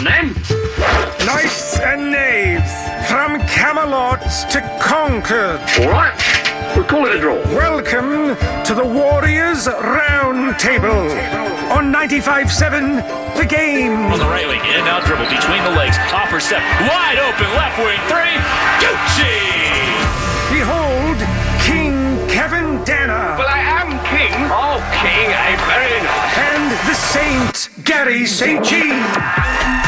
then. Knights and knaves, from Camelot to Concord. All right. We'll call it a draw. Welcome to the Warriors Round Table on 95.7 The Game. On the right wing, in and out dribble between the legs. Offer step, wide open, left wing, three. Gucci! Behold, King Kevin Danner. Well, I am king. Oh, king, very nice. And the Saint, Gary St. Jean.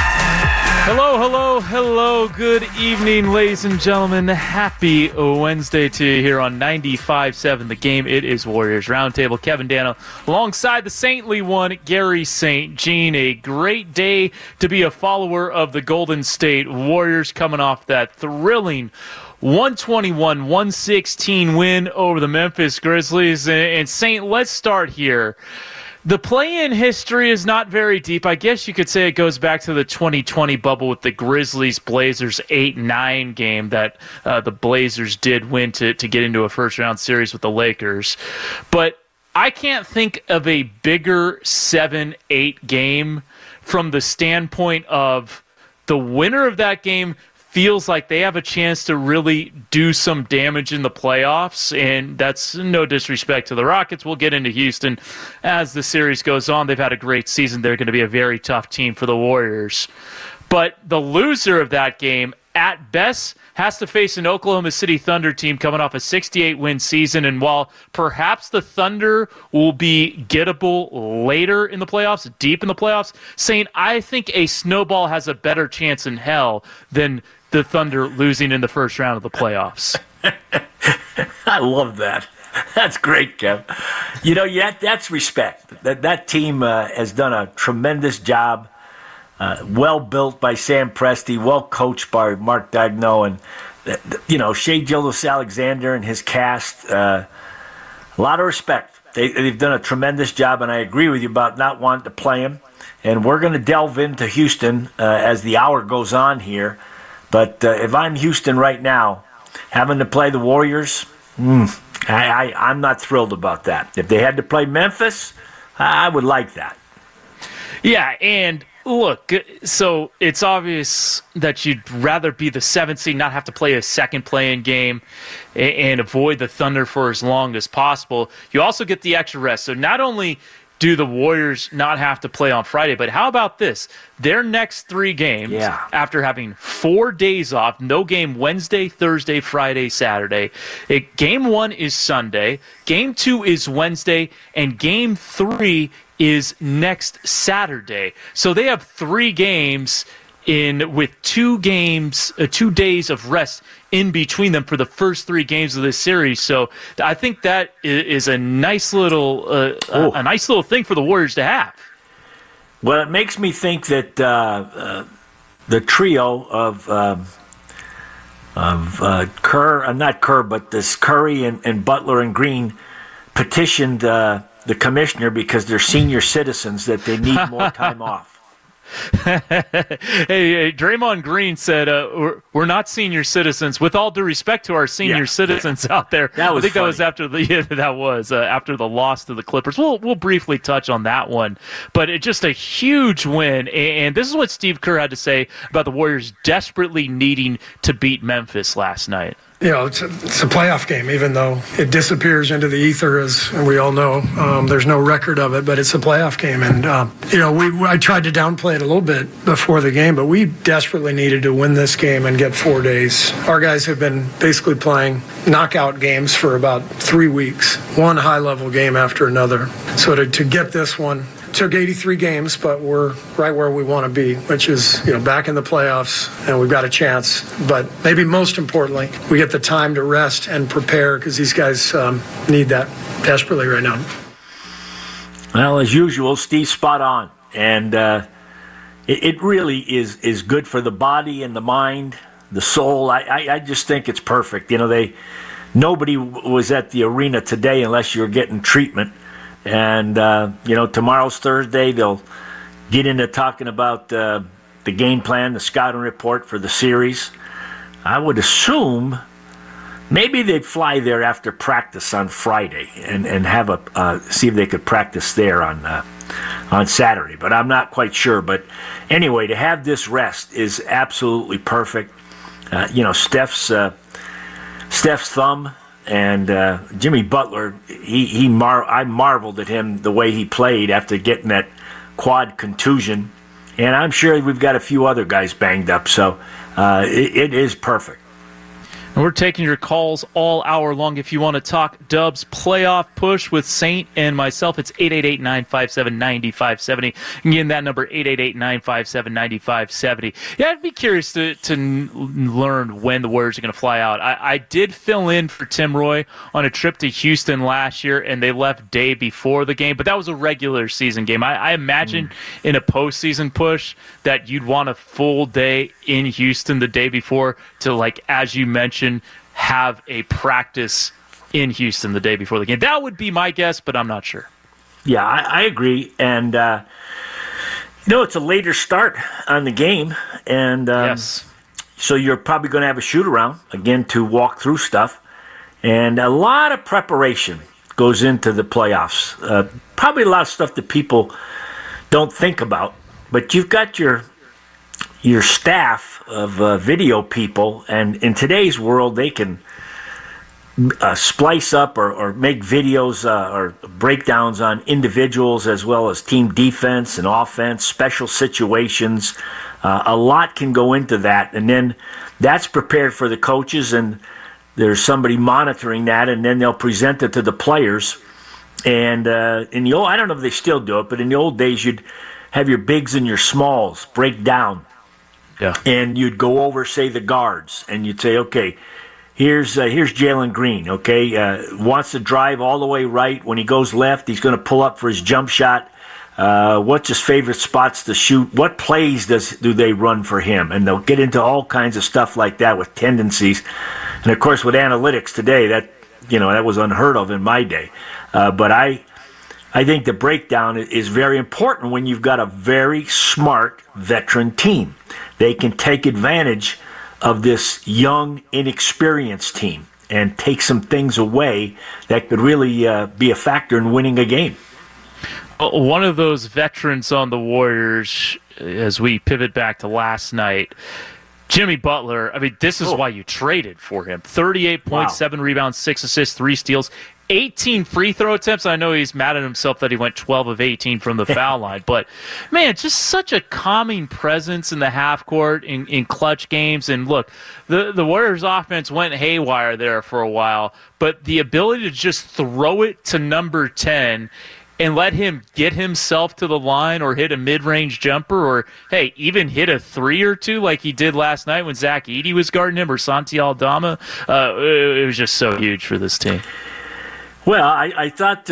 Hello. Good evening, ladies and gentlemen. Happy Wednesday to you here on 95.7 The Game. It is Warriors Roundtable. Kevin Dano alongside the saintly one, Gary St. Jean. A great day to be a follower of the Golden State Warriors, coming off that thrilling 121-116 win over the Memphis Grizzlies. And Saint, let's start here. The play-in history is not very deep. I guess you could say it goes back to the 2020 bubble with the Grizzlies-Blazers 8-9 game that the Blazers did win to get into a first-round series with the Lakers. But I can't think of a bigger 7-8 game from the standpoint of the winner of that game feels like they have a chance to really do some damage in the playoffs, and that's no disrespect to the Rockets. We'll get into Houston as the series goes on. They've had a great season. They're going to be a very tough team for the Warriors. But the loser of that game, at best, has to face an Oklahoma City Thunder team coming off a 68-win season, and while perhaps the Thunder will be gettable later in the playoffs, deep in the playoffs, saying I think a snowball has a better chance in hell than the Thunder losing in the first round of the playoffs. I love that. That's great, Kev. You know, that's respect. That team has done a tremendous job. Well built by Sam Presti, well coached by Mark Daigneault, and Shai Gilgeous-Alexander and his cast. A lot of respect. They've done a tremendous job, and I agree with you about not wanting to play him. And we're going to delve into Houston as the hour goes on here. But if I'm Houston right now, having to play the Warriors, I'm not thrilled about that. If they had to play Memphis, I would like that. Yeah, and look, so it's obvious that you'd rather be the 7th seed, not have to play a second play-in game, and avoid the Thunder for as long as possible. You also get the extra rest. So not only do the Warriors not have to play on Friday, but how about this? Their next 3 games, after having 4 days off, no game Wednesday, Thursday, Friday, Saturday. Game 1 is Sunday, Game 2 is Wednesday, and Game 3 is next Saturday. So they have 3 games with 2 days of rest in between them for the first 3 games of this series. So I think that is a nice little thing for the Warriors to have. Well, it makes me think that the trio of Curry and Butler and Green petitioned the commissioner because they're senior citizens that they need more time off. Hey, Draymond Green said, "We're not senior citizens." With all due respect to our senior citizens out there, that was that was after after the loss to the Clippers. We'll briefly touch on that one, but it's just a huge win. And this is what Steve Kerr had to say about the Warriors desperately needing to beat Memphis last night. It's a playoff game, even though it disappears into the ether, as we all know. There's no record of it, but it's a playoff game. And, I tried to downplay it a little bit before the game, but we desperately needed to win this game and get 4 days. Our guys have been basically playing knockout games for about 3 weeks, one high-level game after another. So to get this one, took 83 games, but we're right where we want to be, which is, back in the playoffs, and we've got a chance. But maybe most importantly, we get the time to rest and prepare because these guys need that desperately right now. Well, as usual, Steve's spot on. And it really is good for the body and the mind, the soul. I just think it's perfect. Nobody was at the arena today unless you were getting treatment. And, tomorrow's Thursday. They'll get into talking about the game plan, the scouting report for the series. I would assume maybe they'd fly there after practice on Friday and have see if they could practice there on on Saturday, but I'm not quite sure. But anyway, to have this rest is absolutely perfect. Steph's thumb and Jimmy Butler, I marveled at him the way he played after getting that quad contusion. And I'm sure we've got a few other guys banged up, so it is perfect. And we're taking your calls all hour long. If you want to talk Dubs playoff push with Saint and myself, it's 888-957-9570. Again, that number, 888-957-9570. Yeah, I'd be curious to learn when the Warriors are going to fly out. I did fill in for Tim Roy on a trip to Houston last year, and they left day before the game, but that was a regular season game. I imagine in a postseason push that you'd want a full day in Houston the day before to, like, as you mentioned, have a practice in Houston the day before the game. That would be my guess, but I'm not sure. Yeah, I agree. And, it's a later start on the game. And yes. So you're probably going to have a shoot-around, again, to walk through stuff. And a lot of preparation goes into the playoffs. Probably a lot of stuff that people don't think about. But you've got your staff of video people, and in today's world, they can splice up or make videos or breakdowns on individuals as well as team defense and offense, special situations. A lot can go into that, and then that's prepared for the coaches, and there's somebody monitoring that, and then they'll present it to the players. And in the old, I don't know if they still do it, but in the old days, you'd have your bigs and your smalls break down. Yeah. And you'd go over, say, the guards, and you'd say, okay, here's Jalen Green, okay, wants to drive all the way right. When he goes left, he's going to pull up for his jump shot. What's his favorite spots to shoot? What plays do they run for him? And they'll get into all kinds of stuff like that with tendencies. And, of course, with analytics today, that was unheard of in my day. But I think the breakdown is very important when you've got a very smart veteran team. They can take advantage of this young, inexperienced team and take some things away that could really be a factor in winning a game. One of those veterans on the Warriors, as we pivot back to last night, Jimmy Butler, I mean, this is why you traded for him. 38.7 rebounds, 6 assists, 3 steals. 18 free throw attempts. I know he's mad at himself that he went 12 of 18 from the foul line, but man, just such a calming presence in the half court in clutch games. And look, the Warriors offense went haywire there for a while, but the ability to just throw it to number 10 and let him get himself to the line or hit a mid-range jumper or, hey, even hit a 3 or 2 like he did last night when Zach Edey was guarding him or Santi Aldama, it was just so huge for this team. Well, I thought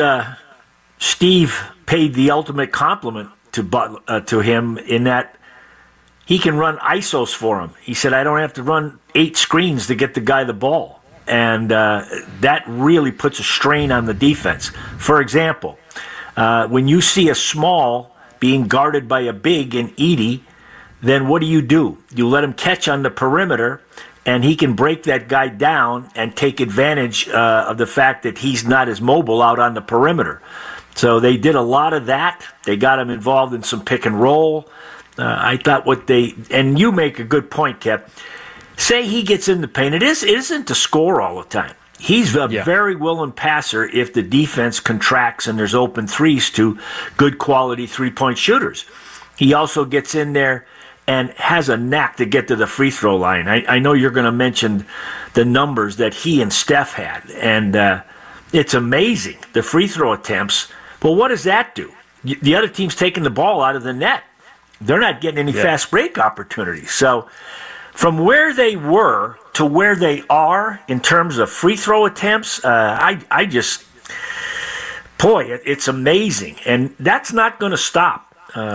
Steve paid the ultimate compliment to him in that he can run ISOs for him. He said, I don't have to run 8 screens to get the guy the ball. And that really puts a strain on the defense. For example, when you see a small being guarded by a big in Edey, then what do? You let him catch on the perimeter, and he can break that guy down and take advantage of the fact that he's not as mobile out on the perimeter. So they did a lot of that. They got him involved in some pick and roll. I thought and you make a good point, Kev. Say he gets in the paint. It isn't to score all the time. He's a very willing passer if the defense contracts and there's open threes to good quality three-point shooters. He also gets in there and has a knack to get to the free throw line. I know you're going to mention the numbers that he and Steph had, and it's amazing, the free throw attempts. Well, what does that do? The other team's taking the ball out of the net. They're not getting any fast break opportunities. So from where they were to where they are in terms of free throw attempts, it's amazing. And that's not going to stop.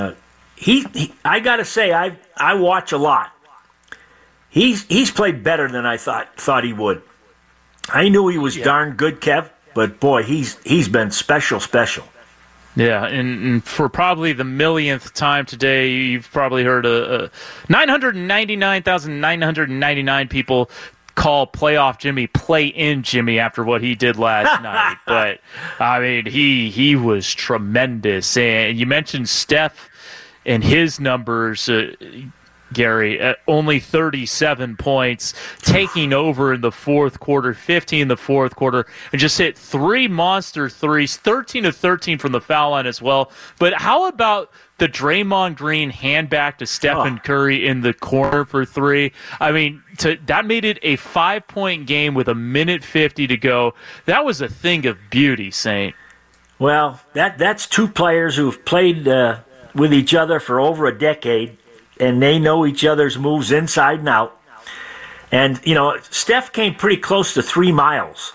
I got to say, I watch a lot. He's played better than I thought he would. I knew he was darn good, Kev, but boy, he's been special. Yeah, and for probably the millionth time today, you've probably heard 999,999 people call playoff Jimmy play-in Jimmy after what he did last night. But, I mean, he was tremendous. And you mentioned Steph and his numbers, Gary, only 37 points, taking over in the fourth quarter, 50 in the fourth quarter, and just hit 3 monster threes, 13 of 13 from the foul line as well. But how about the Draymond Green hand back to Stephen Curry in the corner for 3? I mean, that made it a 5-point game with 1:50 to go. That was a thing of beauty, Saint. Well, that's 2 players who've played with each other for over a decade, and they know each other's moves inside and out. And, Steph came pretty close to 3 miles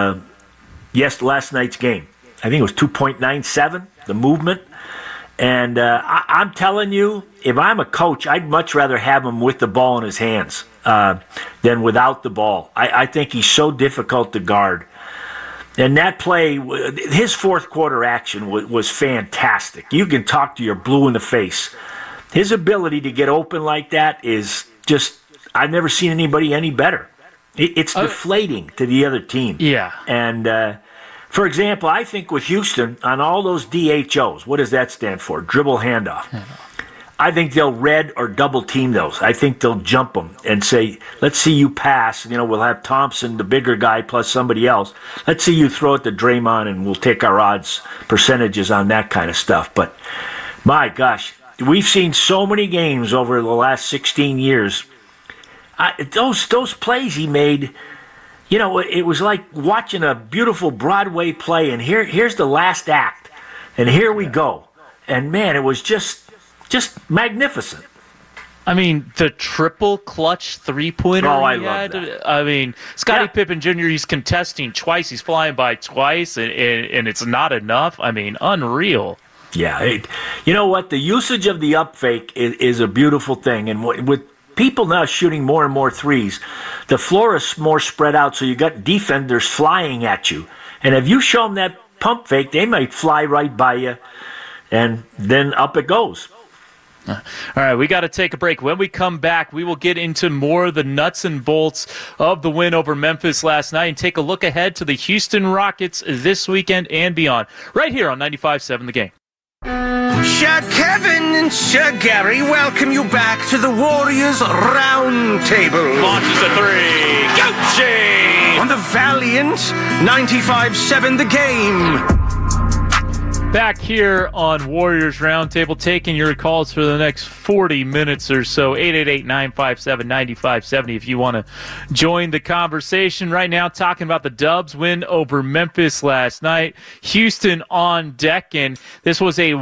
last night's game. I think it was 2.97, the movement. And I'm telling you, if I'm a coach, I'd much rather have him with the ball in his hands than without the ball. I think he's so difficult to guard. And that play, his fourth quarter action was fantastic. You can talk to your blue in the face. His ability to get open like that is just, I've never seen anybody any better. It's deflating to the other team. Yeah. And, for example, I think with Houston, on all those DHOs, what does that stand for? Dribble handoff. I think they'll red or double team those. I think they'll jump them and say, let's see you pass. We'll have Thompson, the bigger guy, plus somebody else. Let's see you throw it to Draymond, and we'll take our odds percentages on that kind of stuff. But, my gosh, we've seen so many games over the last 16 years. Those plays he made, it was like watching a beautiful Broadway play, and here's the last act, and here we go. And, man, it was just magnificent. I mean, the triple clutch three-pointer I he love had. that. I mean, Scottie Pippen Jr., he's contesting twice. He's flying by twice, and it's not enough. I mean, unreal. Yeah. You know what? The usage of the up fake is a beautiful thing. And with people now shooting more and more threes, the floor is more spread out, so you got defenders flying at you. And if you show them that pump fake, they might fly right by you, and then up it goes. All right, we got to take a break. When we come back, we will get into more of the nuts and bolts of the win over Memphis last night and take a look ahead to the Houston Rockets this weekend and beyond, right here on 95.7 The Game. Sir Kevin and Sir Gary welcome you back to the Warriors Round Table. Launches a 3. Gucci! On the valiant 95.7 The Game. Back here on Warriors Roundtable, taking your calls for the next 40 minutes or so. 888-957-9570 if you want to join the conversation. Right now, talking about the Dubs win over Memphis last night. Houston on deck, and this was a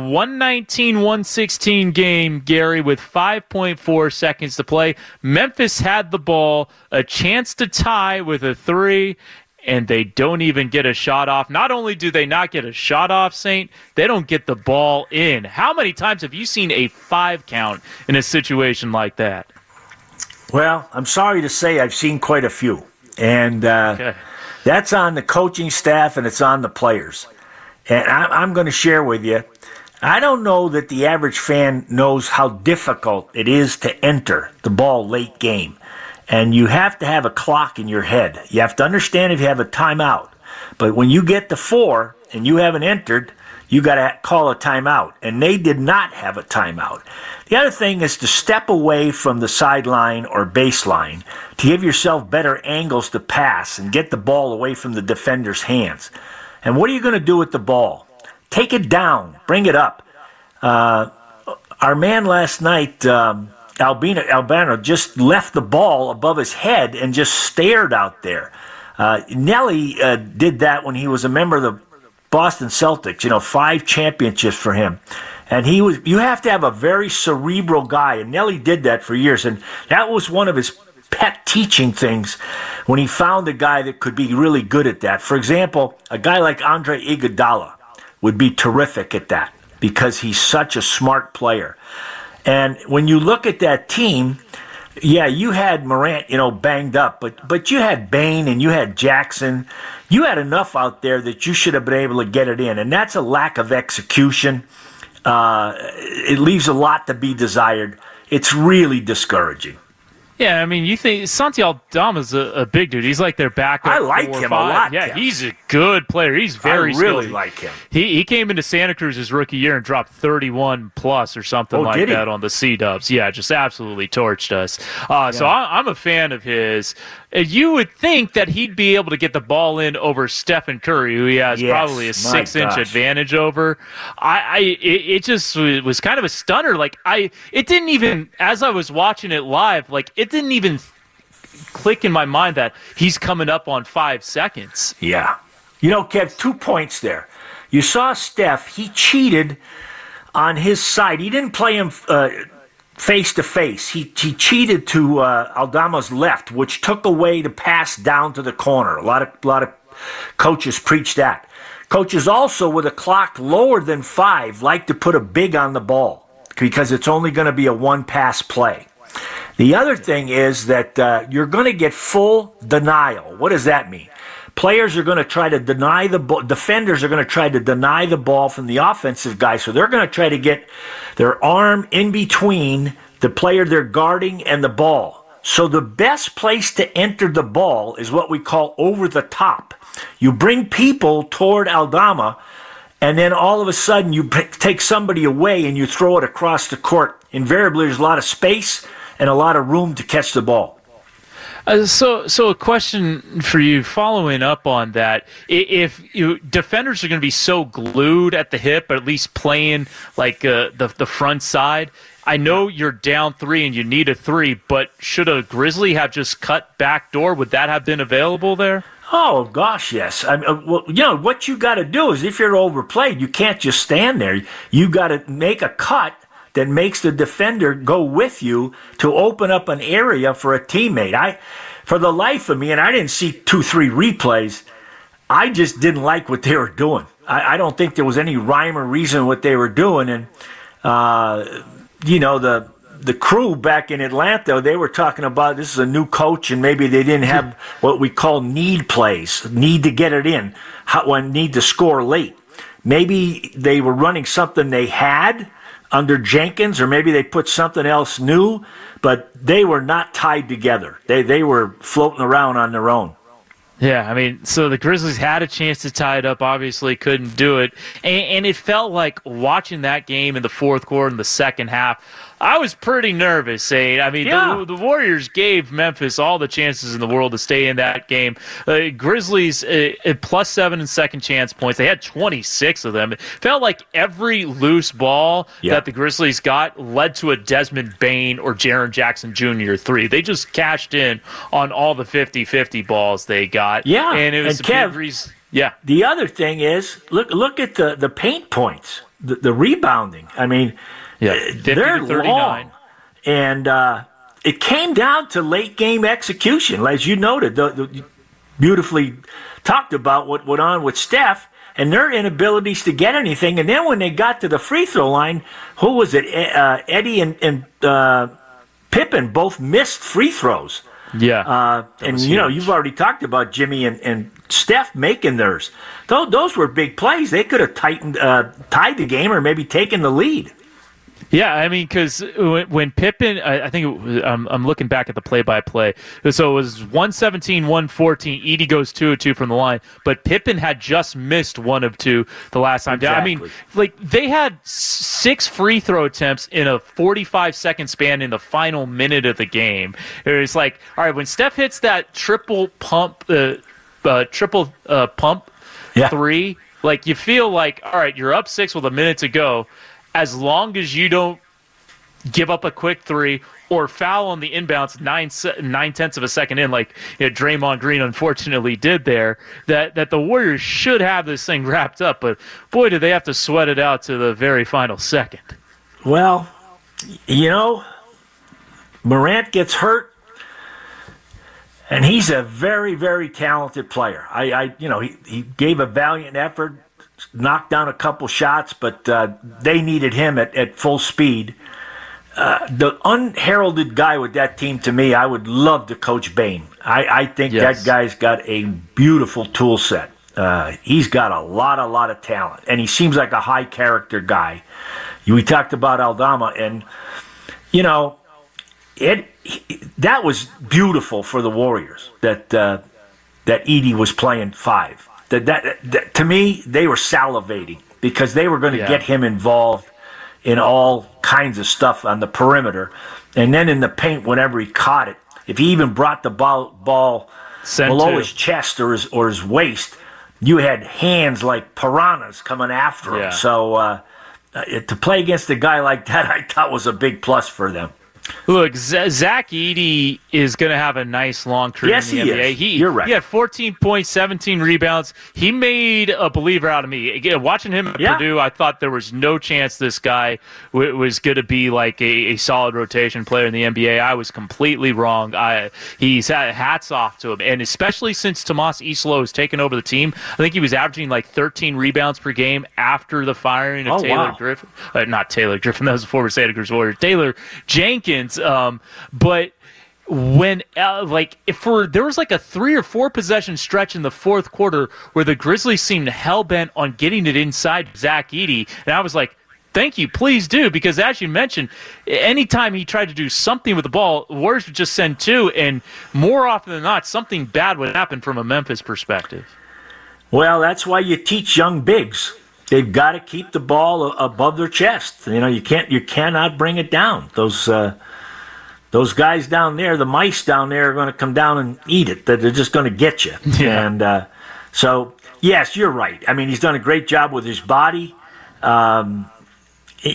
119-116 game, Gary, with 5.4 seconds to play. Memphis had the ball, a chance to tie with a 3, and they don't even get a shot off. Not only do they not get a shot off, Saint, they don't get the ball in. How many times have you seen a 5 count in a situation like that? Well, I'm sorry to say I've seen quite a few. And that's on the coaching staff, and it's on the players. And I'm going to share with you, I don't know that the average fan knows how difficult it is to enter the ball late game. And you have to have a clock in your head. You have to understand if you have a timeout. But when you get to 4 and you haven't entered, you got to call a timeout. And they did not have a timeout. The other thing is to step away from the sideline or baseline to give yourself better angles to pass and get the ball away from the defender's hands. And what are you going to do with the ball? Take it down. Bring it up. Our man last night... Albano just left the ball above his head and just stared out there. Nelly did that when he was a member of the Boston Celtics, 5 championships for him. And you have to have a very cerebral guy, and Nelly did that for years. And that was one of his pet teaching things when he found a guy that could be really good at that. For example, a guy like Andre Iguodala would be terrific at that because he's such a smart player. And when you look at that team, you had Morant, banged up, but you had Bane and you had Jackson. You had enough out there that you should have been able to get it in, and that's a lack of execution. It leaves a lot to be desired. It's really discouraging. Yeah, I mean, you think Santi Aldama's a big dude. He's like their backup. I like him a lot. Yeah, Kev. he's a good player. He's very I really skilled. like him. He came into Santa Cruz his rookie year and dropped 31 plus or something like that on the C-dubs. Yeah, just absolutely torched us. So I'm a fan of his. You would think that he'd be able to get the ball in over Stephen Curry, who he has probably a 6-inch advantage over. It just was kind of a stunner. It didn't even, as I was watching it live, it didn't even click in my mind that he's coming up on 5 seconds. Yeah. Kev, 2 points there. You saw Steph, he cheated on his side. He didn't play him face to face. He cheated to Aldama's left, which took away the pass down to the corner. A lot of coaches preach that. Coaches also, with a clock lower than 5, like to put a big on the ball because it's only going to be a one-pass play. The other thing is that you're going to get full denial. What does that mean? Players are going to try to deny the ball. Defenders are going to try to deny the ball from the offensive guy, so they're going to try to get their arm in between the player they're guarding and the ball. So the best place to enter the ball is what we call over the top. You bring people toward Aldama, and then all of a sudden you take somebody away and you throw it across the court. Invariably, there's a lot of space and a lot of room to catch the ball. So a question for you, following up on that: if defenders are going to be so glued at the hip, or at least playing the front side, I know you're down 3 and you need a 3, but should a Grizzly have just cut back door? Would that have been available there? Oh, gosh, yes. What you got to do is, if you're overplayed, you can't just stand there. You got to make a cut that makes the defender go with you to open up an area for a teammate. For the life of me, and I didn't see 2-3 replays, I just didn't like what they were doing. I don't think there was any rhyme or reason what they were doing. And, the crew back in Atlanta, they were talking about this is a new coach and maybe they didn't have what we call need plays, need to get it in, need to score late. Maybe they were running something they had under Jenkins, or maybe they put something else new, but they were not tied together. They were floating around on their own. Yeah, I mean, so the Grizzlies had a chance to tie it up, obviously couldn't do it, and it felt like watching that game in the fourth quarter and the second half, I was pretty nervous, Sade. I mean, the Warriors gave Memphis all the chances in the world to stay in that game. Grizzlies at +7 in second chance points. They had 26 of them. It felt like every loose ball that the Grizzlies got led to a Desmond Bane or Jaren Jackson Jr. 3. They just cashed in on all the 50-50 balls they got. Yeah, and it was and Kev, big reason. Yeah. The other thing is, look at the paint points, the rebounding. I mean, they're long, and it came down to late game execution, as you noted. The beautifully talked about what went on with Steph and their inabilities to get anything. And then when they got to the free throw line, who was it? Eddie and Pippen both missed free throws. Yeah, and you've already talked about Jimmy and Steph making theirs. Those were big plays. They could have tied the game or maybe taken the lead. Yeah, I mean, because when Pippen, I think I'm looking back at the play-by-play. So it was 117, 114. Edey goes 2 of 2 from the line, but Pippen had just missed 1 of 2 the last time down. I mean, they had 6 free throw attempts in a 45-second span in the final minute of the game. It was like, all right, when Steph hits that triple pump 3, you feel like, all right, you're up 6 with a minute to go. As long as you don't give up a quick 3 or foul on the inbounds 9/10 of a second in, like Draymond Green unfortunately did there, that the Warriors should have this thing wrapped up. But boy, did they have to sweat it out to the very final second. Well, Morant gets hurt, and he's a very, very talented player. He gave a valiant effort. Knocked down a couple shots, but they needed him at full speed. The unheralded guy with that team, to me, I would love to coach Bane. I think that guy's got a beautiful tool set. He's got a lot of talent, and he seems like a high-character guy. We talked about Aldama, and, that was beautiful for the Warriors that Edey was playing 5. That to me, they were salivating because they were going to get him involved in all kinds of stuff on the perimeter, and then in the paint whenever he caught it. If he even brought the ball below his chest or his waist, you had hands like piranhas coming after him. So to play against a guy like that, I thought was a big plus for them. Look, Zach Edey is going to have a nice long career in the NBA. You're right. He had 14 points, 17 rebounds. He made a believer out of me. Again, watching him at Purdue, I thought there was no chance this guy was going to be like a solid rotation player in the NBA. I was completely wrong. He's had hats off to him, and especially since Tomas Islo has taken over the team, I think he was averaging like 13 rebounds per game after the firing of Taylor Griffin. Not Taylor Griffin, that was the former Santa Cruz Warrior. Taylor Jenkins. But when if there was like a 3 or 4 possession stretch in the fourth quarter where the Grizzlies seemed hell-bent on getting it inside Zach Edey, and I was like, thank you, please do, because as you mentioned, anytime he tried to do something with the ball, Warriors would just send 2, and more often than not, something bad would happen from a Memphis perspective. Well, that's why you teach young bigs. They've got to keep the ball above their chest. You cannot bring it down. Those guys down there, the mice down there, are going to come down and eat it. They're just going to get you. Yeah. And so, yes, you're right. I mean, he's done a great job with his body. They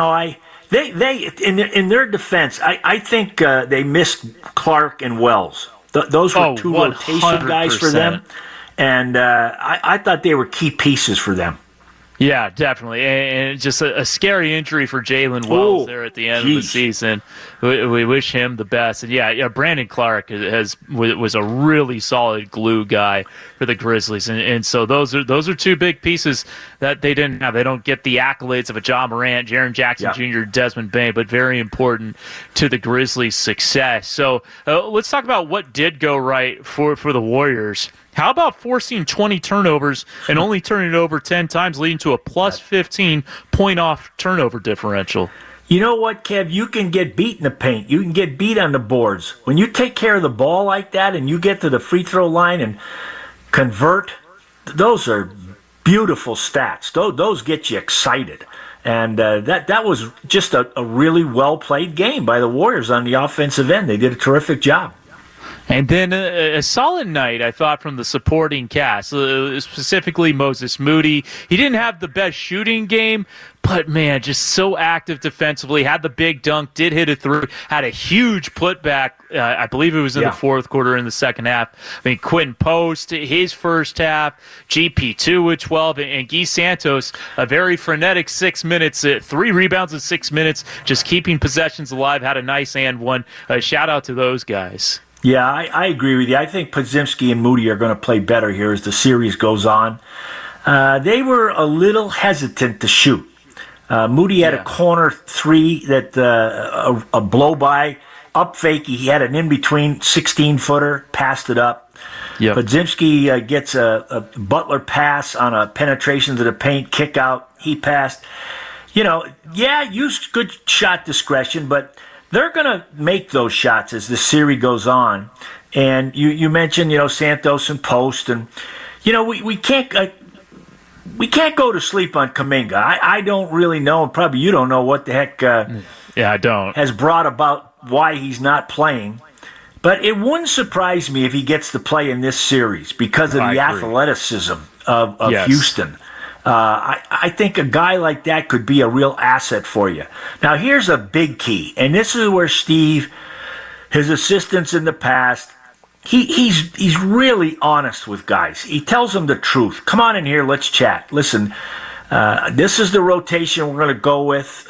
in their defense, I think they missed Clark and Wells. Those were 2 rotation guys for them, and I thought they were key pieces for them. Yeah, definitely, and just a scary injury for Jalen Wells there at the end of the season. We wish him the best, and Brandon Clark was a really solid glue guy for the Grizzlies, and so those are 2 big pieces that they didn't have. They don't get the accolades of a Ja Morant, Jaren Jackson Jr., Desmond Bane, but very important to the Grizzlies' success. So let's talk about what did go right for the Warriors. How about forcing 20 turnovers and only turning it over 10 times, leading to a plus 15 point-off turnover differential? You know what, Kev? You can get beat in the paint. You can get beat on the boards. When you take care of the ball like that and you get to the free throw line and convert, those are beautiful stats. Those get you excited. And that was just a really well-played game by the Warriors on the offensive end. They did a terrific job. And then a solid night, I thought, from the supporting cast, specifically Moses Moody. He didn't have the best shooting game, but, man, just so active defensively. Had the big dunk, did hit a 3, had a huge putback. I believe it was in the fourth quarter in the second half. I mean, Quentin Post, his first half, GP2 with 12, and Guy Santos, a very frenetic 6 minutes, 3 rebounds in 6 minutes, just keeping possessions alive, had a nice and one. Shout out to those guys. Yeah, I agree with you. I think Podziemski and Moody are going to play better here as the series goes on. They were a little hesitant to shoot. Moody had a corner 3 that a blow-by, up fake. He had an in-between 16-footer, passed it up. Yep. Podziemski gets a Butler pass on a penetration to the paint, kick out. He passed. Use good shot discretion, but they're going to make those shots as the series goes on. And you mentioned, Santos and Post, and we can't go to sleep on Kuminga. I don't really know, and probably you don't know what the heck. I don't. Has brought about why he's not playing. But it wouldn't surprise me if he gets to play in this series because of the athleticism of Houston. I think a guy like that could be a real asset for you. Now, here's a big key, and this is where Steve, his assistants in the past, he's really honest with guys. He tells them the truth. Come on in here, let's chat. Listen, this is the rotation we're going to go with.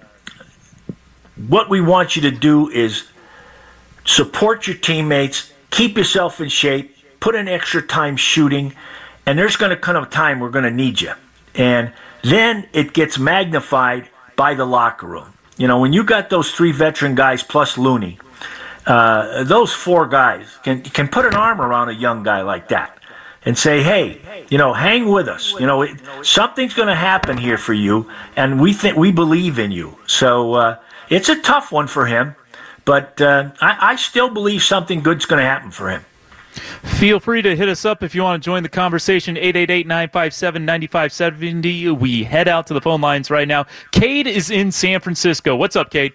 What we want you to do is support your teammates, keep yourself in shape, put in extra time shooting, and there's going to come a time we're going to need you. And then it gets magnified by the locker room. When you got those 3 veteran guys plus Looney, those 4 guys can put an arm around a young guy like that and say, hey, hang with us. Something's going to happen here for you, and we believe in you. So it's a tough one for him. But I still believe something good's going to happen for him. Feel free to hit us up if you want to join the conversation, 888-957-9570. We head out to the phone lines right now. Cade is in San Francisco. What's up, Cade?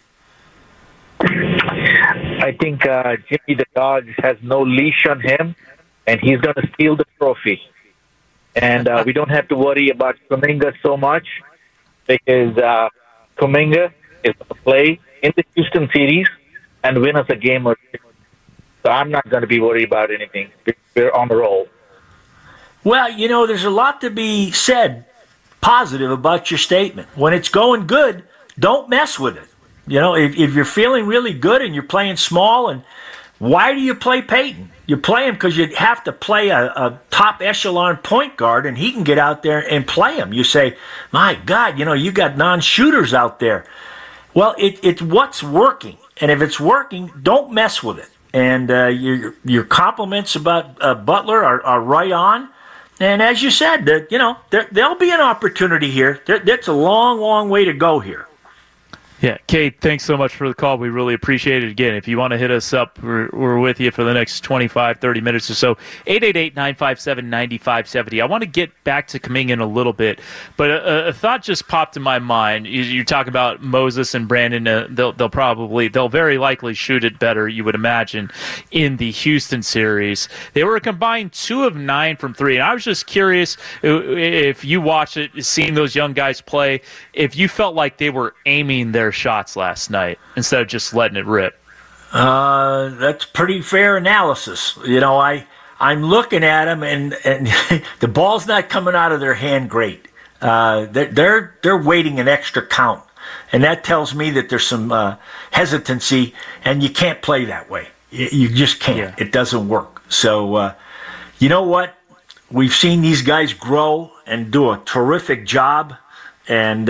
I think Jimmy the Dodge has no leash on him, and he's going to steal the trophy. And we don't have to worry about Kuminga so much because Kuminga is going to play in the Houston series and win us a game or two. So I'm not going to be worried about anything. We're on the roll. Well, there's a lot to be said positive about your statement. When it's going good, don't mess with it. If you're feeling really good and you're playing small, and why do you play Peyton? You play him because you have to play a top echelon point guard, and he can get out there and play him. You say, my God, you got non-shooters out there. Well, it's what's working, and if it's working, don't mess with it. And your compliments about Butler are right on. And as you said, there'll be an opportunity here. That's a long, long way to go here. Yeah, Kate, thanks so much for the call. We really appreciate it. Again, if you want to hit us up, we're with you for the next 25, 30 minutes or so. 888-957-9570. I want to get back to Kuminga in a little bit, but a thought just popped in my mind. You talk about Moses and Brandon. They'll very likely shoot it better, you would imagine, in the Houston series. They were a combined 2 of 9 from 3, and I was just curious if you watched it, seeing those young guys play, if you felt like they were aiming their shots last night instead of just letting it rip. That's pretty fair analysis. I'm looking at them, and the ball's not coming out of their hand great. They're waiting an extra count, and that tells me that there's some hesitancy, and you can't play that way. You just can't. Yeah. It doesn't work. So, you know what? We've seen these guys grow and do a terrific job, and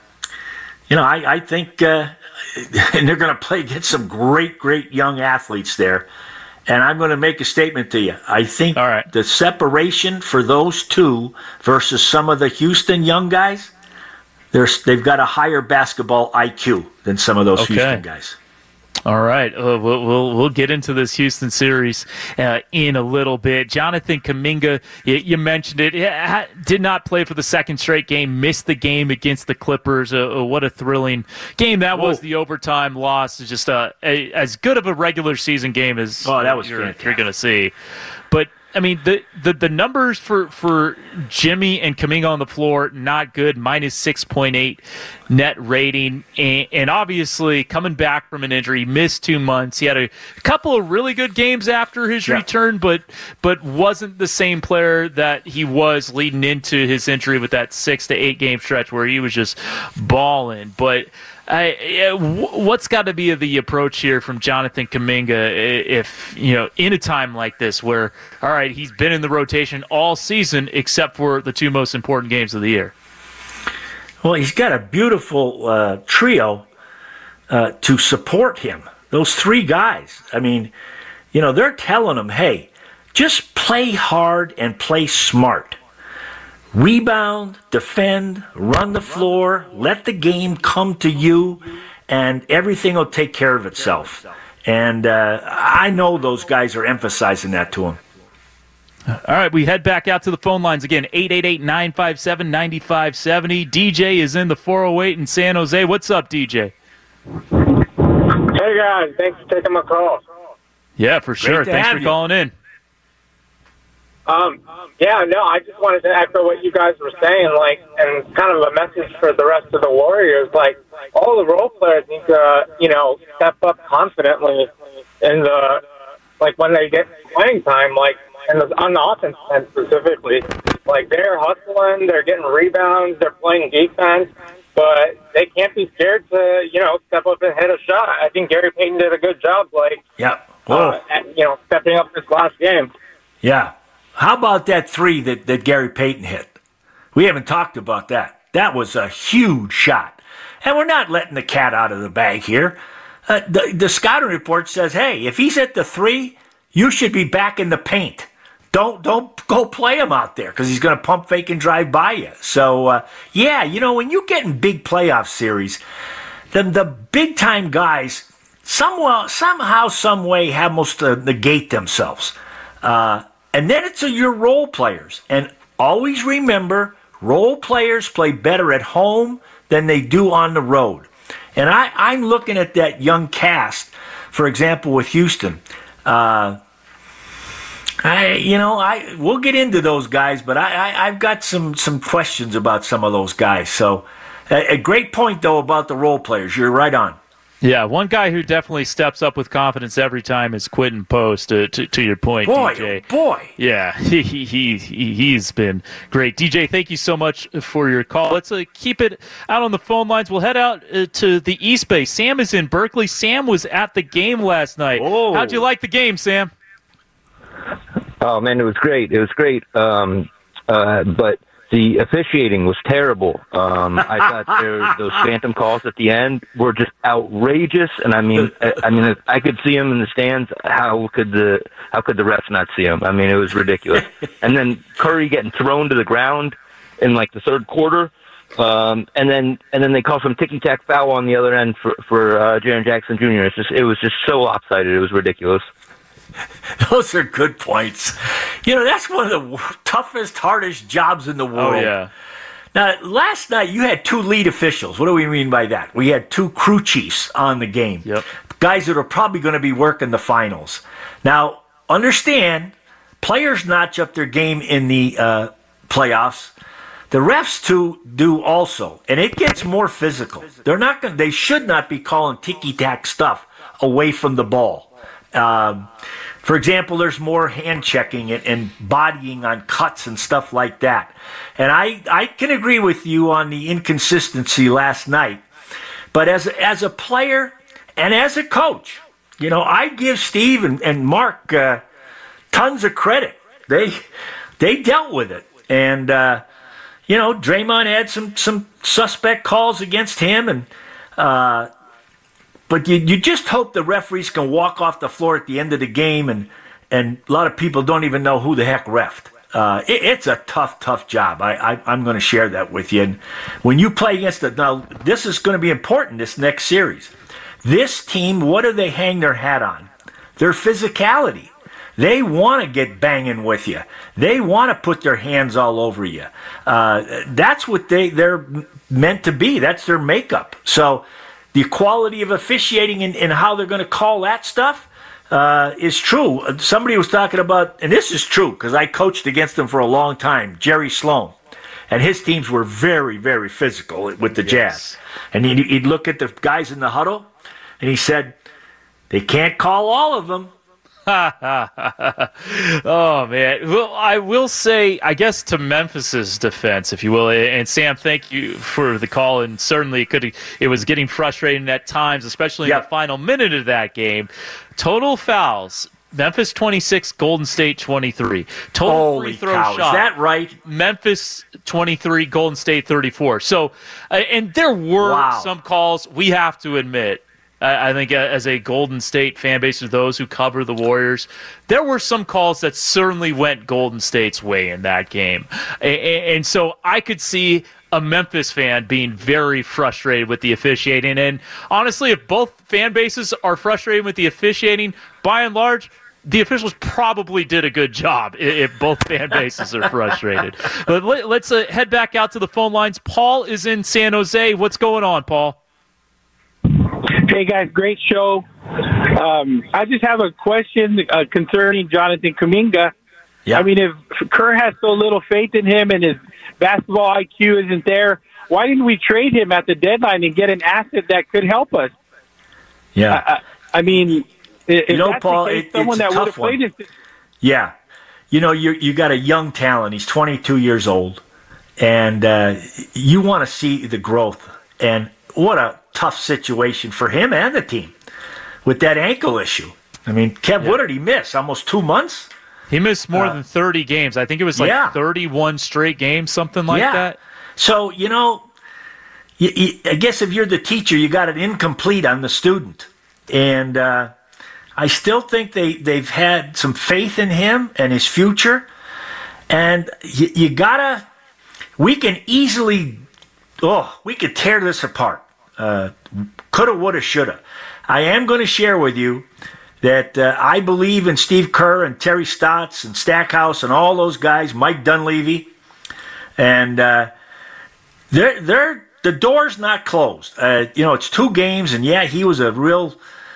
I think and they're going to play against some great, great young athletes there. And I'm going to make a statement to you. I think the separation for those two versus some of the Houston young guys, they've got a higher basketball IQ than some of those Houston guys. All right, we'll get into this Houston series in a little bit. Jonathan Kuminga, you mentioned it, did not play for the second straight game, missed the game against the Clippers. What a thrilling game that was. The overtime loss is just as good of a regular season game as that was you're going to see. But I mean, the numbers for Jimmy and Kuminga on the floor, not good, minus 6.8 net rating. And obviously, coming back from an injury, missed 2 months. He had a couple of really good games after his return, but wasn't the same player that he was leading into his injury with that 6 to 8 game stretch where he was just balling. But what's got to be the approach here from Jonathan Kuminga if, in a time like this where, all right, he's been in the rotation all season except for the 2 most important games of the year? Well, he's got a beautiful trio to support him. Those 3 guys. I mean, they're telling him, hey, just play hard and play smart. Rebound, defend, run the floor, let the game come to you, and everything will take care of itself. And I know those guys are emphasizing that to him. All right, we head back out to the phone lines again, 888-957-9570. DJ is in the 408 in San Jose. What's up, DJ? Hey, guys. Thanks for taking my call. Yeah, for sure. Thanks for calling in. I just wanted to echo what you guys were saying, and kind of a message for the rest of the Warriors. All the role players need to, step up confidently in the, when they get playing time, on the offense end specifically. They're hustling, they're getting rebounds, they're playing defense, but they can't be scared to, step up and hit a shot. I think Gary Payton did a good job, stepping up this last game. Yeah. How about that 3 that Gary Payton hit? We haven't talked about that. That was a huge shot. And we're not letting the cat out of the bag here. The scouting report says, hey, if he's at the 3, you should be back in the paint. Don't go play him out there because he's going to pump fake and drive by you. So, when you get in big playoff series, the big-time guys somehow, some way, almost negate themselves. And then it's your role players. And always remember, role players play better at home than they do on the road. And I'm looking at that young cast, for example, with Houston. We'll get into those guys, but I've got some questions about some of those guys. So, a great point though about the role players. You're right on. Yeah, one guy who definitely steps up with confidence every time is Quentin Post. To your point, DJ. Boy. Yeah, he's been great. DJ, thank you so much for your call. Let's keep it out on the phone lines. We'll head out to the East Bay. Sam is in Berkeley. Sam was at the game last night. Oh. How'd you like the game, Sam? Oh man, it was great. But the officiating was terrible. I thought those phantom calls at the end were just outrageous. And I mean, if I could see them in the stands, how could the refs not see them? I mean, it was ridiculous. And then Curry getting thrown to the ground in like the third quarter, and then they call some ticky-tack foul on the other end for Jaren Jackson Jr. It was just so lopsided. It was ridiculous. Those are good points. That's one of the toughest, hardest jobs in the world. Oh, yeah. Now, last night you had two lead officials. What do we mean by that? We had two crew chiefs on the game. Yep. Guys that are probably going to be working the finals. Now, understand, players notch up their game in the playoffs. The refs too do also, and it gets more physical. They should not be calling ticky-tack stuff away from the ball. For example, there's more hand checking and bodying on cuts and stuff like that. And I can agree with you on the inconsistency last night. But as a player and as a coach, I give Steve and Mark tons of credit. They dealt with it. And, Draymond had some suspect calls against him and but you just hope the referees can walk off the floor at the end of the game, and a lot of people don't even know who the heck reffed. It's a tough job. I'm going to share that with you. And when you play against now this is going to be important, this next series. This team, what do they hang their hat on? Their physicality. They want to get banging with you. They want to put their hands all over you. That's what they're meant to be. That's their makeup. So the quality of officiating and how they're going to call that stuff is true. Somebody was talking about, and this is true because I coached against them for a long time, Jerry Sloan. And his teams were very, very physical with the Jazz. And he'd look at the guys in the huddle, and he said, they can't call all of them. Oh, man. Well, I will say, I guess, to Memphis's defense, if you will, and Sam, thank you for the call, and certainly it was getting frustrating at times, especially in the final minute of that game. Total fouls, Memphis 26, Golden State 23. Total free throw shot. Is that right? Memphis 23, Golden State 34. So, and there were some calls, we have to admit, I think as a Golden State fan base of those who cover the Warriors, there were some calls that certainly went Golden State's way in that game. And so I could see a Memphis fan being very frustrated with the officiating. And honestly, if both fan bases are frustrated with the officiating, by and large, the officials probably did a good job if both fan bases are frustrated. But let's head back out to the phone lines. Paul is in San Jose. What's going on, Paul? Hey, guys, great show. I just have a question concerning Jonathan Kuminga. Yeah. I mean, if Kerr has so little faith in him and his basketball IQ isn't there, why didn't we trade him at the deadline and get an asset that could help us? Yeah. I mean, if that's Paul, the case, someone that would have played it. Yeah. You got a young talent. He's 22 years old. And you want to see the growth. And what a tough situation for him and the team with that ankle issue. I mean, Kev, what did he miss? Almost 2 months? He missed more than 30 games. I think it was 31 straight games, something like that. So, I guess if you're the teacher, you got it incomplete on the student. And I still think they've had some faith in him and his future. And we can easily, we could tear this apart. Coulda, woulda, shoulda. I am going to share with you that I believe in Steve Kerr and Terry Stotts and Stackhouse and all those guys, Mike Dunleavy, and the door's not closed. It's 2 games, and yeah, he was a real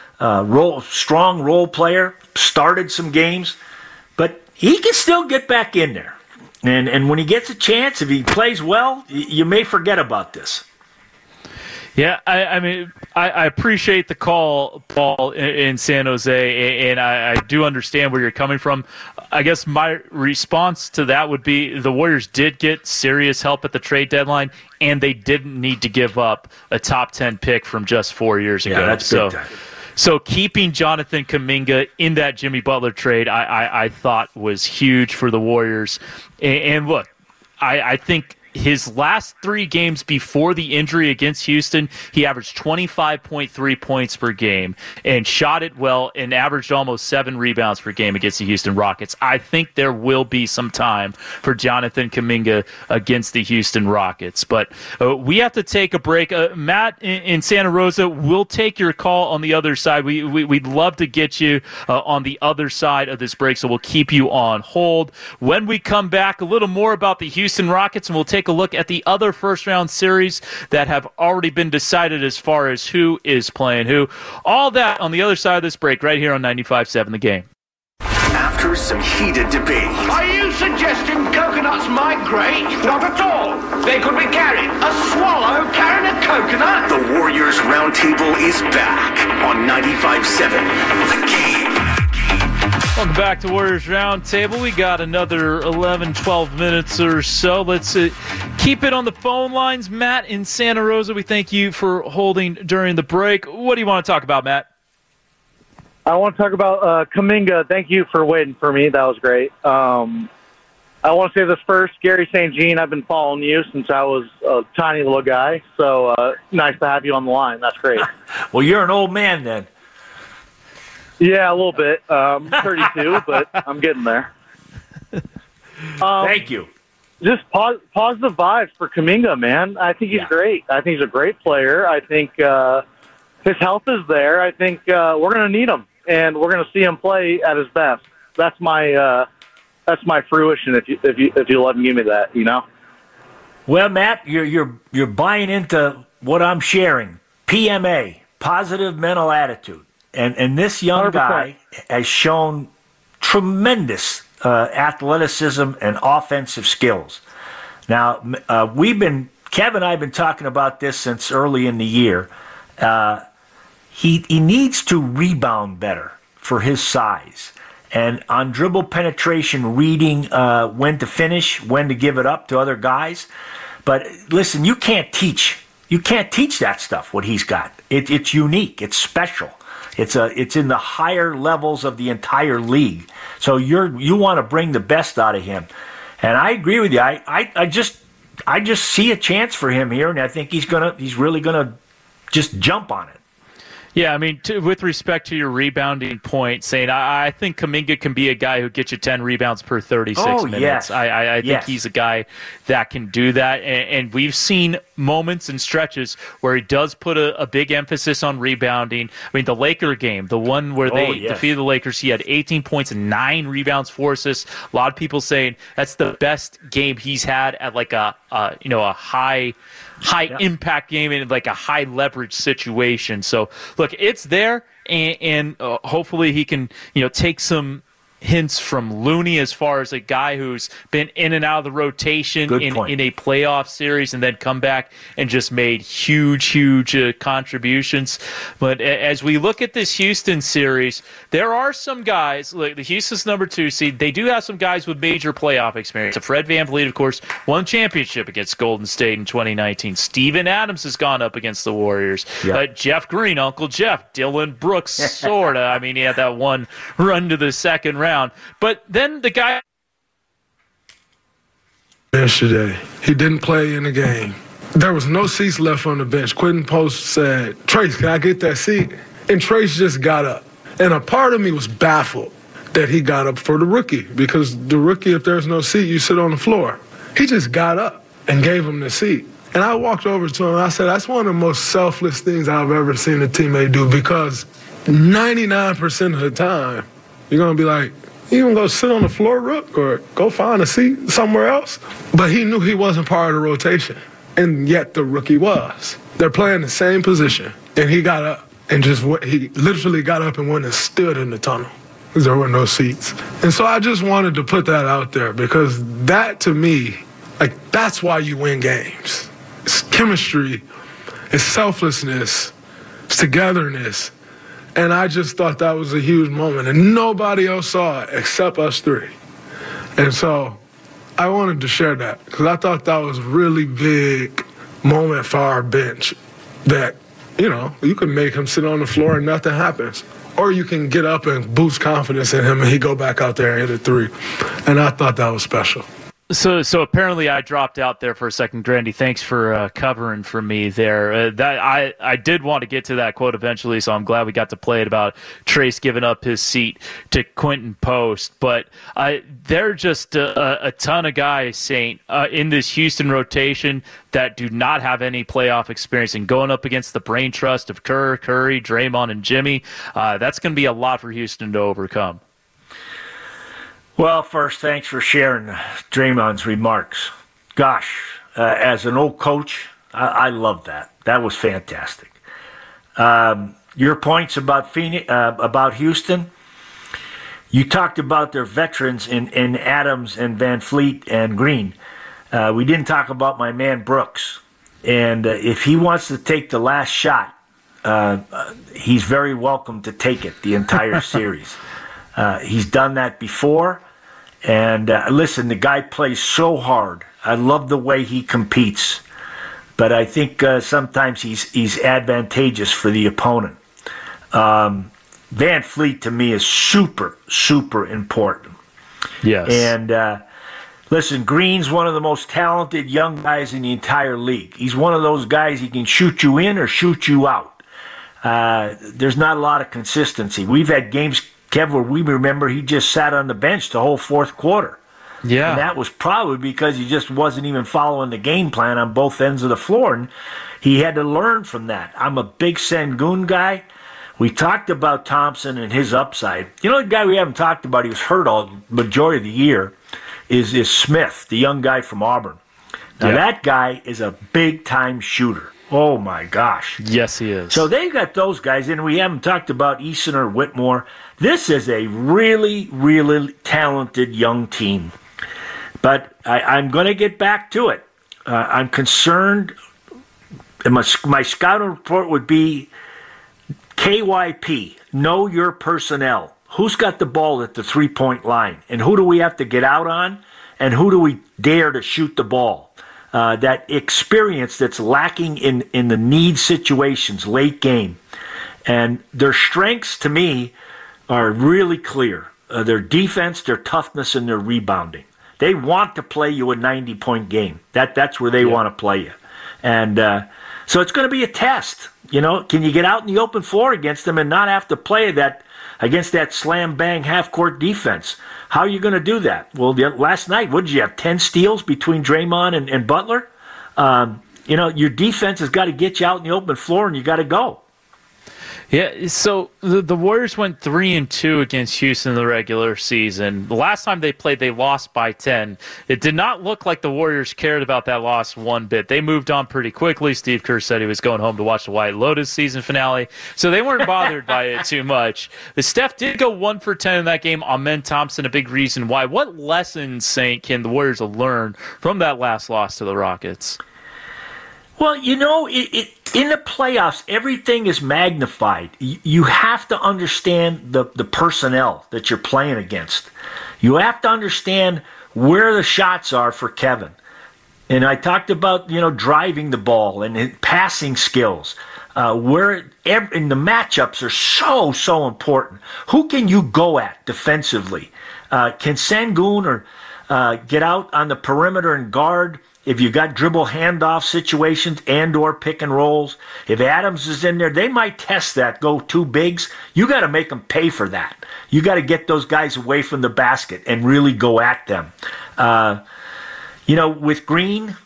strong role player, started some games, but he can still get back in there. And when he gets a chance, if he plays well, you may forget about this. Yeah, I appreciate the call, Paul, in San Jose, and I do understand where you're coming from. I guess my response to that would be the Warriors did get serious help at the trade deadline, and they didn't need to give up a top 10 pick from just 4 years ago. Yeah, that's big time. So keeping Jonathan Kuminga in that Jimmy Butler trade, I thought was huge for the Warriors. And look, I think his last 3 games before the injury against Houston, he averaged 25.3 points per game and shot it well and averaged almost 7 rebounds per game against the Houston Rockets. I think there will be some time for Jonathan Kuminga against the Houston Rockets. But we have to take a break. Matt in Santa Rosa, we'll take your call on the other side. We'd love to get you on the other side of this break, so we'll keep you on hold. When we come back, a little more about the Houston Rockets, and we'll take a look at the other first-round series that have already been decided as far as who is playing who. All that on the other side of this break right here on 95.7 The Game. After some heated debate. Are you suggesting coconuts migrate? Not at all. They could be carried. A swallow carrying a coconut? The Warriors Roundtable is back on 95.7 The Game. Welcome back to Warriors Roundtable. We got another 11, 12 minutes or so. Let's keep it on the phone lines. Matt in Santa Rosa, we thank you for holding during the break. What do you want to talk about, Matt? I want to talk about Kuminga. Thank you for waiting for me. That was great. I want to say this first. Gary St. Jean, I've been following you since I was a tiny little guy, so nice to have you on the line. That's great. Well, you're an old man then. Yeah, a little bit. 32, but I'm getting there. Thank you. Just positive vibes for Kuminga, man. I think he's great. I think he's a great player. I think his health is there. I think we're going to need him, and we're going to see him play at his best. That's my fruition. If you let him give me that, you know. Well, Matt, you're buying into what I'm sharing. PMA, positive mental attitude. And this young 100%. guy has shown tremendous athleticism and offensive skills. Now, Kev and I have been talking about this since early in the year. He needs to rebound better for his size. And on dribble penetration, reading when to finish, when to give it up to other guys. But listen, you can't teach that stuff, what he's got. It's unique. It's special. It's in the higher levels of the entire league. So you want to bring the best out of him. And I agree with you. I just see a chance for him here, and I think he's really gonna just jump on it. Yeah, I mean, with respect to your rebounding point, saying I think Kuminga can be a guy who gets you 10 rebounds per 36 minutes. Yes. I think he's a guy that can do that, and we've seen moments and stretches where he does put a big emphasis on rebounding. I mean, the Laker game, the one where they defeated the Lakers, he had 18 points and 9 rebounds, 4 assists. A lot of people saying that's the best game he's had at like a high impact game in like a high leverage situation. So look, it's there, and hopefully he can take some hints from Looney as far as a guy who's been in and out of the rotation in a playoff series and then come back and just made huge contributions. But as we look at this Houston series, there are some guys, like the Houston's number 2 seed, they do have some guys with major playoff experience. Fred VanVleet, of course, won championship against Golden State in 2019. Steven Adams has gone up against the Warriors. Yep. Jeff Green, Uncle Jeff, Dylan Brooks, sort of. I mean, he had that one run to the second round. But then the guy yesterday, he didn't play in the game. There was no seats left on the bench. Quentin Post said, "Trace, can I get that seat?" And Trace just got up. And a part of me was baffled that he got up for the rookie, because the rookie, if there's no seat, you sit on the floor. He just got up and gave him the seat. And I walked over to him and I said, that's one of the most selfless things I've ever seen a teammate do, because 99% of the time, you're going to be like, you can go sit on the floor, Rook, or go find a seat somewhere else. But he knew he wasn't part of the rotation, and yet the rookie was. They're playing the same position, and he got up and he literally got up and went and stood in the tunnel because there were no seats. And so I just wanted to put that out there, because that, to me, like, that's why you win games. It's chemistry, it's selflessness, it's togetherness. And I just thought that was a huge moment, and nobody else saw it except us three. And so I wanted to share that, because I thought that was a really big moment for our bench, that, you know, you can make him sit on the floor and nothing happens. Or you can get up and boost confidence in him and he go back out there and hit a three. And I thought that was special. So apparently I dropped out there for a second. Grandy, thanks for covering for me there. That I did want to get to that quote eventually, so I'm glad we got to play it about Trayce giving up his seat to Quinton Post. But there are just a ton of guys, Saint, in this Houston rotation that do not have any playoff experience, and going up against the brain trust of Kerr, Curry, Draymond, and Jimmy, that's going to be a lot for Houston to overcome. Well, first, thanks for sharing Draymond's remarks. Gosh, as an old coach, I love that. That was fantastic. Your points about about Houston, you talked about their veterans in Adams and Van Fleet and Green. We didn't talk about my man Brooks. And if he wants to take the last shot, he's very welcome to take it the entire series. He's done that before. And listen, the guy plays so hard. I love the way he competes. But I think sometimes he's advantageous for the opponent. Van Fleet, to me, is super, super important. Yes. And listen, Green's one of the most talented young guys in the entire league. He's one of those guys, he can shoot you in or shoot you out. There's not a lot of consistency. We've had games, Kev, where we remember he just sat on the bench the whole fourth quarter. Yeah. And that was probably because he just wasn't even following the game plan on both ends of the floor, and he had to learn from that. I'm a big Sengun guy. We talked about Thompson and his upside. You know, the guy we haven't talked about, he was hurt all majority of the year, is Smith, the young guy from Auburn. Now, that guy is a big-time shooter. Oh, my gosh. Yes, he is. So they got those guys, and we haven't talked about Eason or Whitmore. This is a really, really talented young team. But I'm going to get back to it. I'm concerned. My scouting report would be KYP, know your personnel. Who's got the ball at the three-point line? And who do we have to get out on? And who do we dare to shoot the ball? That experience that's lacking in the need situations, late game. And their strengths, to me, are really clear. Their defense, their toughness, and their rebounding. They want to play you a 90-point game. That's where they want to play you. And so it's going to be a test. You know, can you get out in the open floor against them and not have to play that against that slam-bang half-court defense? How are you going to do that? Well, last night, what did you have, 10 steals between Draymond and Butler? You know, your defense has got to get you out in the open floor, and you got to go. Yeah, so the Warriors went 3-2 against Houston in the regular season. The last time they played, they lost by 10. It did not look like the Warriors cared about that loss one bit. They moved on pretty quickly. Steve Kerr said he was going home to watch the White Lotus season finale, so they weren't bothered by it too much. The Steph did go 1 for 10 in that game. Amen Thompson, a big reason why. What lessons, Saint, can the Warriors learn from that last loss to the Rockets? Well, you know, in the playoffs, everything is magnified. You have to understand the personnel that you're playing against. You have to understand where the shots are for Kevin. And I talked about, you know, driving the ball and passing skills. In the matchups are so important. Who can you go at defensively? Can Sengun or get out on the perimeter and guard? If you got dribble handoff situations and or pick and rolls, if Adams is in there, they might test that, go two bigs. You got to make them pay for that. You got to get those guys away from the basket and really go at them. You know, with Green,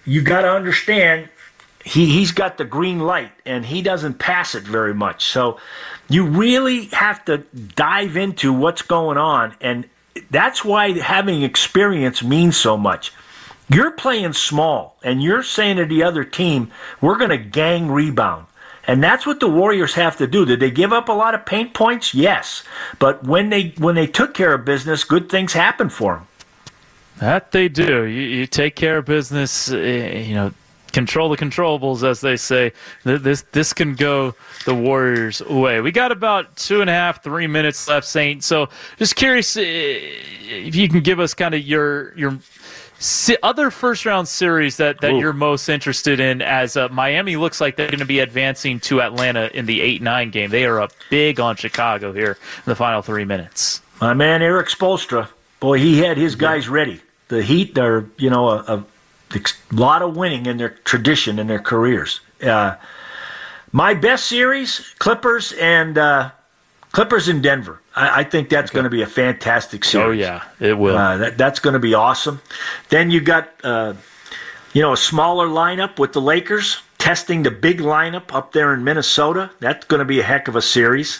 you got to understand he's got the green light, and he doesn't pass it very much. So you really have to dive into what's going on, and that's why having experience means so much. You're playing small, and you're saying to the other team, we're going to gang rebound. And that's what the Warriors have to do. Did they give up a lot of paint points? Yes. But when they took care of business, good things happened for them. That they do. You take care of business, control the controllables, as they say. This can go the Warriors' way. We got about 2.5, 3 minutes left, Saint. So just curious if you can give us kind of your other first-round series that you're most interested in, as Miami looks like they're going to be advancing to Atlanta in the 8-9 game. They are up big on Chicago here in the final 3 minutes. My man, Eric Spoelstra, boy, he had his guys ready. The Heat are, a lot of winning in their tradition, in their careers. My best series, Clippers in Denver. I think that's going to be a fantastic series. Oh, yeah, it will. That's going to be awesome. Then you got, a smaller lineup with the Lakers testing the big lineup up there in Minnesota. That's going to be a heck of a series.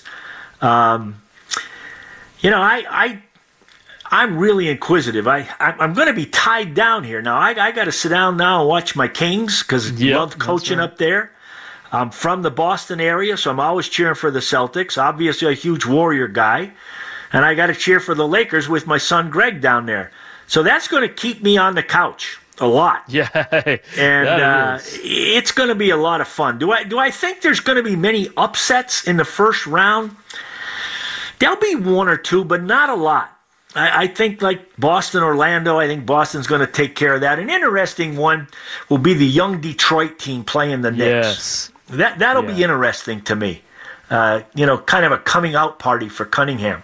I'm really inquisitive. I'm going to be tied down here. Now, I got to sit down now and watch my Kings because I love coaching up there. I'm from the Boston area, so I'm always cheering for the Celtics. Obviously, a huge Warrior guy. And I got to cheer for the Lakers with my son Greg down there. So that's going to keep me on the couch a lot. Yeah. And it's going to be a lot of fun. Do I think there's going to be many upsets in the first round? There'll be one or two, but not a lot. I think like Boston, Orlando, I think Boston's going to take care of that. An interesting one will be the young Detroit team playing the Knicks. Yes. That'll be interesting to me. Kind of a coming out party for Cunningham.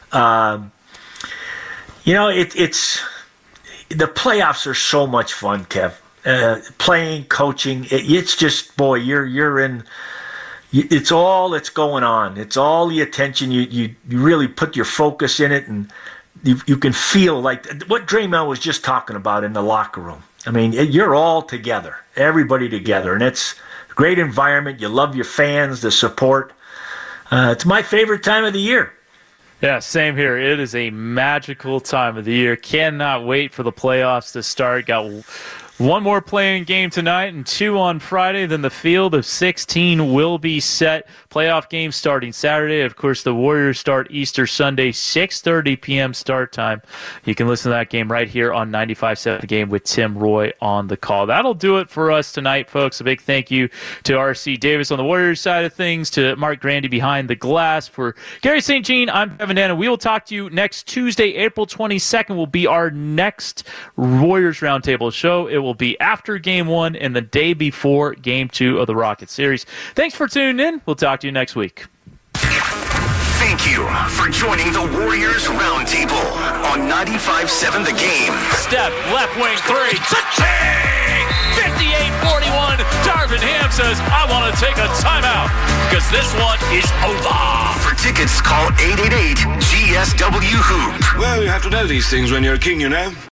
It's the playoffs are so much fun, Kev. Playing, coaching, it's just, boy, you're in. It's all that's going on. It's all the attention. You really put your focus in it, and you can feel like what Draymond was just talking about in the locker room. I mean, you're all together, everybody together, and it's a great environment. You love your fans, the support. It's my favorite time of the year. Yeah, same here. It is a magical time of the year. Cannot wait for the playoffs to start. Got one more playing game tonight and 2 on Friday. Then the field of 16 will be set. Playoff games starting Saturday. Of course, the Warriors start Easter Sunday, 6:30 p.m. start time. You can listen to that game right here on 95.7 The Game with Tim Roy on the call. That'll do it for us tonight, folks. A big thank you to R.C. Davis on the Warriors side of things, to Mark Grandy behind the glass. For Gary St. Jean, I'm Kevin Danna. We will talk to you next Tuesday, April 22nd will be our next Warriors Roundtable show. It will be after Game 1 and the day before Game 2 of the Rocket Series. Thanks for tuning in. We'll talk to you next week. Thank you for joining the Warriors Roundtable on 95.7 The Game. Step, left wing three. Cha-ching! 58-41. Darvin Ham says, I want to take a timeout because this one is over. For tickets, call 888-GSW-HOOP. Well, you have to know these things when you're a king, you know.